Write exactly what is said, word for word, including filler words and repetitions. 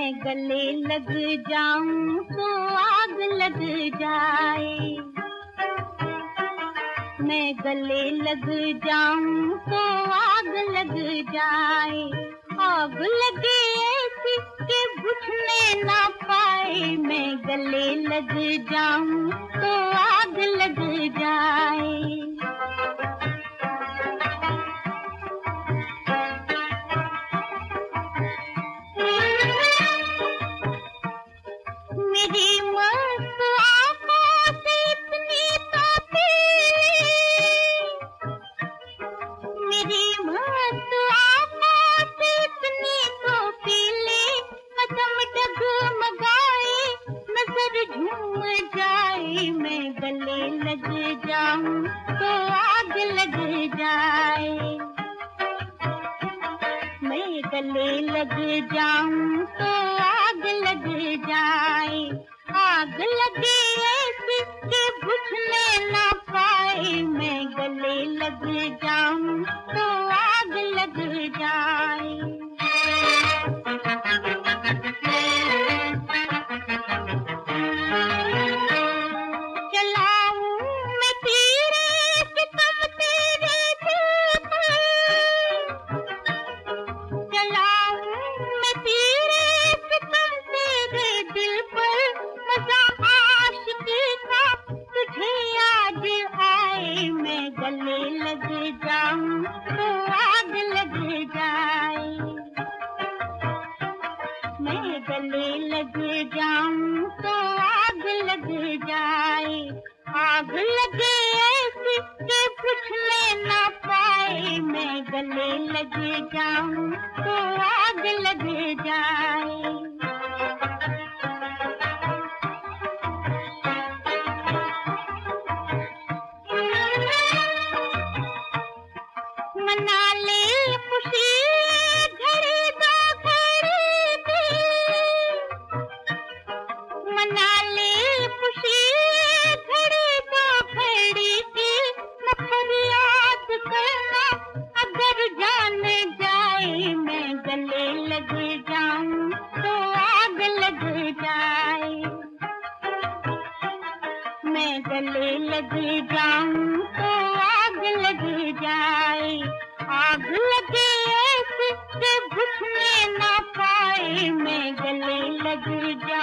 मैं गले लग जाऊं तो आग लग जाए, मैं गले लग जाऊं तो आग लग जाए, आग लगे ऐसी कि बुझने ना पाए, मैं गले लग जाऊं तो आग लग जाए। मेरी मस्त आँखों से इतनी ताबीर, मेरी मस्त आँखों से इतनी तो पी ले, कदम डगमगाए नजर झूम जाए, मैं गले लग जाऊं तो आग लग जाए, मैं गले लग जाऊं तो आग लग जाए, आग लगे ऐसी कि बुझने ना पाए, मैं गले लग जाऊं तो आग लग जाए। चलाऊं मैं तेरे सितम तेरे दिल पर, चलाऊं मैं तेरे सितम तेरे दिल पर, मजा आशिकी का तुझे याद आए, मैं गले लग जाऊं तो आग लग जाए, मैं गले लग जाऊं तो आग लग जाए, आग लगे ऐसी कि बुझने ना पाए, मैं गले लग जाऊं तो आग लग जाए। मना ले खुशी घड़ी दो घड़ी की, मना ले खुशी घड़ी दो घड़ी की, न फरियाद करना अगर जान जाए, मैं गले लग जाऊं तो आग लग जाए, मैं गले लग जाऊं तो आग लग जाए, आग लगे ऐसी कि बुझने ना पाए, मैं गले लग जाऊं।